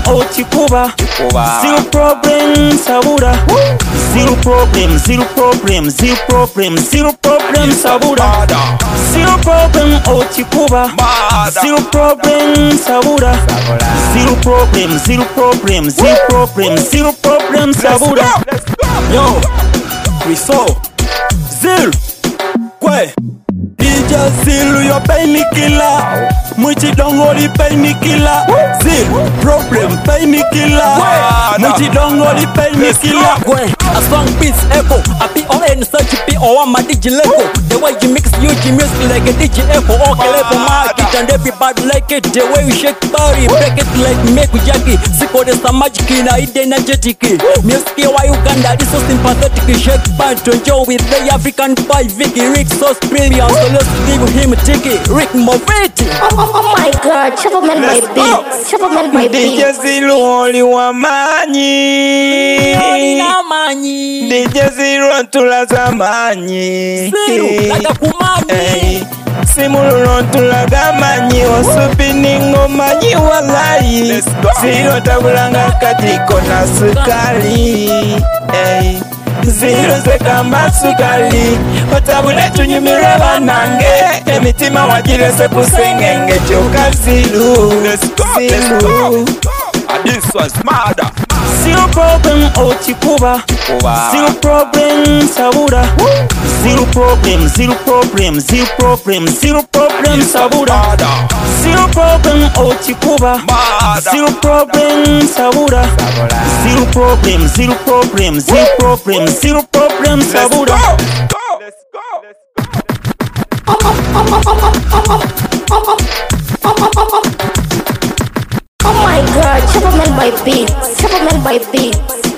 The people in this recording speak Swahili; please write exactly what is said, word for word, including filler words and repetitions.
ochikuba. Zero problem sabura. Zero problem, zero problem, zero problem, zero problem sabura. Zero problem ochikuba. Zero problem sabura. Zero problem, zero problem, zero problem, zero problem sabura. Yo, we saw Zil, Kwe, D J Zil, your pain killer. Muchi dongoli pain killer. Zil, problem pain killer. Muchi dongoli pain killer. Kwe, a song beats echo. A P O N search P O one my D J Lego. The way you mix huge music like a D J Echo. Okay, level market and everybody like it. The way you shake body, break it like make Jackie. Siko de sa magic na ide energetic. Music wa Uganda is so sympathetic. Shake band to enjoy with the African boy Vicky Rick so brilliant. So let's give him a ticket. Rick Movetti. Oh, oh, oh my God, Chopper made my beats. Chopper made my beats. D J Zil only wamanyi. D J Zil tulaza manyi. Zil, kata kumani. Simulolo tulaga manyi. Osupini ngomanyi walai. Zil tabulanga katiko na sukali. Hey. Zero sekamba sukali. Otabule tunyumira banange. Emitima wajire se kusengenge choka Zilu. Zilu. This was murder. Zero problem ochikuba. Zero problem sabura. Zero problem, zero problem, zero problem, zero problem sabura. Zero problem ochikuba. Zero problem sabura. Zero problem, zero problem, zero problem, zero problem sabura. Let's go. Oh my God, Chopper made my beats. Chopper made my beats.